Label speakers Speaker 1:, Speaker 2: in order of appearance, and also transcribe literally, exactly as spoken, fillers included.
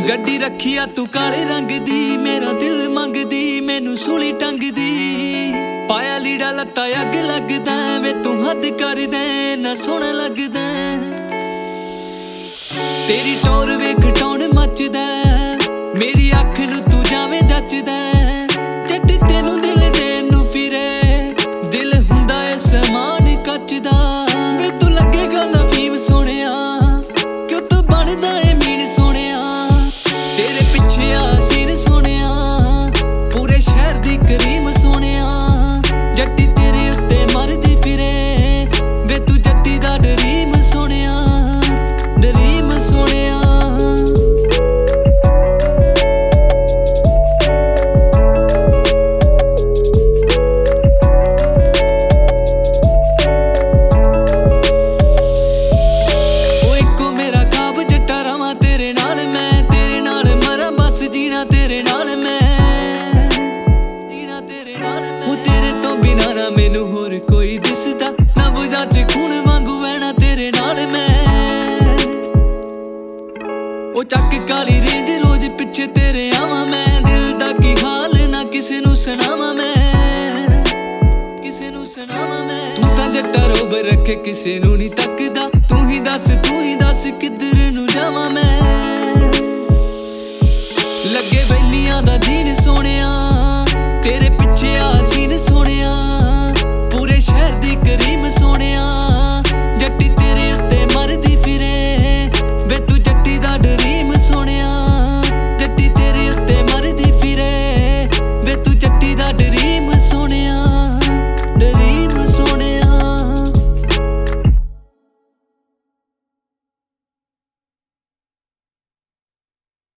Speaker 1: ਗੱਡੀ ਰੱਖੀ ਆ ਤੂੰ ਕਾਲੇ ਰੰਗ ਦੀ, ਮੇਰਾ ਦਿਲ ਮੰਗਦੀ ਮੈਨੂੰ ਸੂਲੀ ਟੰਗਦੀ। ਪਾਇਆ ਲੀੜਾ ਲੱਤਾ ਅੱਗ ਲੱਗਦਾ ਵੇ ਤੂੰ ਹੱਦ ਕਰਦਾ ਨਾ ਸੋਹਣਾ ਲੱਗਦਾ। ਤੇਰੀ ਟੌਰ ਵੇਖ ਟੌਣ ਮੱਚਦਾ, ਮੇਰੀ ਅੱਖ ਨੂੰ ਤੂੰ ਜਾਵੇਂ ਜੱਚਦਾ। ਜੱਟ ਤੈਨੂੰ ਦਿਲ ਦੇਣ ਨੂੰ ਫਿਰੇ, ਦਿਲ ਹੁੰਦਾ ਏ ਸਮਾਨ ਕੱਚ ਦਾ। ਵੇ ਤੂੰ ਲੱਗੇਗਾ ਨਾ ਫੀਮ ਸੋਹਣਿਆ, ਕਿਉਂ ਤੂੰ ਬਣਦਾ ਏ ਮੀਨ ਸੋਹਣਿਆ। ਤੇਰੇ ਪਿੱਛੇ ਆ ਸੀਨ ਸੋਹਣਿਆ, ਪੂਰੇ ਸ਼ਹਿਰ ਦੀ ਕਰੀਮ ਸੋਹਣਿਆ। ਜੱਟੀ ਤੇਰੇ ਉੱਤੇ ਮਰਦੀ ਫਿਰੇ, ਵੇ ਤੂੰ ਜੱਟੀ ਦਾ ਡਰੀਮ ਸੋਹਣਿਆ, ਡਰੀਮ ਸੋਹਣਿਆ। ਉਹ ਇੱਕੋ ਮੇਰਾ ਖਾਬ ਜੱਟਾ ਰਵਾਂ ਤੇਰੇ ਨਾਲ ਮੈਂ, ਤੇਰੇ ਨਾਲ ਮਰਾਂ ਬਸ ਜੀਣਾ ਤੇਰੇ ਨਾਲ ਮੈਂ, ਜੀਣਾ ਤੇਰੇ ਨਾਲ ਮੈਂ। ਉਹ ਤੇਰੇ ਤੋਂ ਬਿਨਾਂ ਨਾ ਮੈਨੂੰ ਹੋਰ ਕੋਈ ਦਿਸਦਾ, ਨਾ ਬੁਝਾ ਚ ਖੂਨ ਵਾਂਗੂ ਵਹਿਣਾ ਤੇਰੇ ਨਾਲ ਮੈਂ। ਉਹ ਚੱਕ ਕਾਲੀ ਰੇਂਜ ਰੋਜ਼ ਪਿੱਛੇ ਤੇਰੇ ਆਵਾਂ ਮੈਂ, ਦਿਲ ਦਾ ਕੀ ਹਾਲ ਨਾ ਕਿਸੇ ਨੂੰ ਸੁਣਾਵਾਂ ਮੈਂ, ਕਿਸੇ ਨੂੰ ਸੁਣਾਵਾਂ ਮੈਂ। ਤੂੰ ਤਾਂ ਜੱਟਾ ਰੋਬ ਰੱਖੇ ਕਿਸੇ ਨੂੰ ਨਹੀਂ ਤੱਕਦਾ, ਤੂੰ ਹੀ ਦੱਸ ਤੂੰ ਹੀ ਦੱਸ ਕਿੱਧਰ ਨੂੰ ਜਾਵਾਂ ਮੈਂ। ਲੱਗੇ ਬੈਲੀਆਂ ਦਾ ਦੀਨ ਸੋਹਣਿਆ,